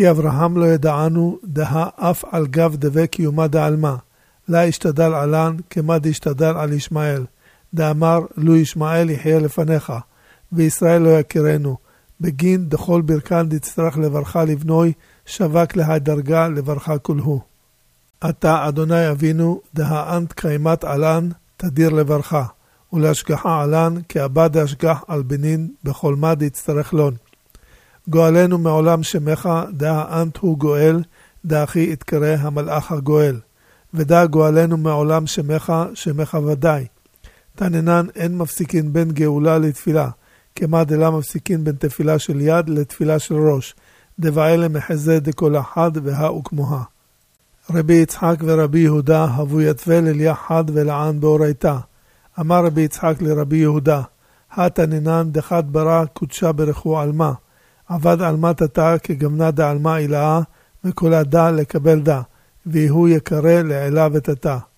כי אברהם לא ידענו דה אף על גב דווה קיומה דעלמה, לה השתדל עלן כמה דשתדל על ישמעאל, דאמר לו ישמעאל יחיה לפניך, וישראל לא יכירנו, בגין דכל ברכן דצטרך לברכה לבנוי, שווק לה דרגה לברכה כלהו. אתה אדוני אבינו, דהאנט קיימת עלן, תדיר לברכה, ולהשגחה עלן, כאבא דהשגח על בנין, בכל מה דצטרך לון. גואלנו מעולם שמך, דהאנט הוא גואל, דאחי יתקרא המלאך הגואל. ודע גואלנו מעולם שמך, שמך ודאי. תננן אין מפסיקין בין גאולה לתפילה, כמה דלה מפסיקין בין תפילה של יד לתפילה של ראש, דבעלה מחזה דכל אחד והאו כמוה. רבי יצחק ורבי יהודה הבו יתבל אל יחד ולען באורייתה. אמר רבי יצחק לרבי יהודה, התננן דחת ברא קודשה ברכו עלמה, עבד עלמה תתה כגמנה דעלמה אילאה, וכל הדע לקבל דע, והוא יקרא לעילה ותתה.